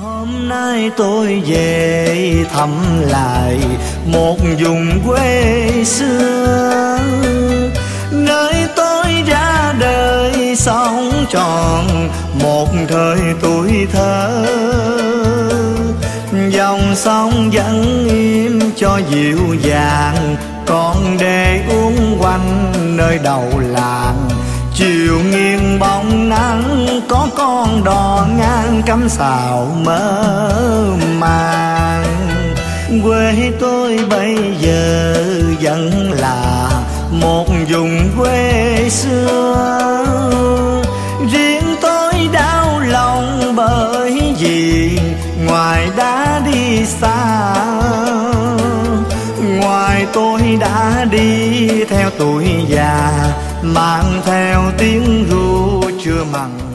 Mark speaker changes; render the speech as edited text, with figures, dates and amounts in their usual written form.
Speaker 1: Hôm nay tôi về thăm lại một vùng quê xưa, nơi tôi ra đời sống tròn một thời tuổi thơ. Dòng sông vẫn im cho dịu dàng, còn để uốn quanh nơi đầu làng. Chiều nghiêng bóng nắng có con đò ngang cắm sào mơ màng. Quê tôi bây giờ vẫn là một vùng quê xưa. Riêng tôi đau lòng bởi vì ngoài đã đi xa, ngoài tôi đã đi theo tuổi già, mang theo tiếng ru chưa mặn.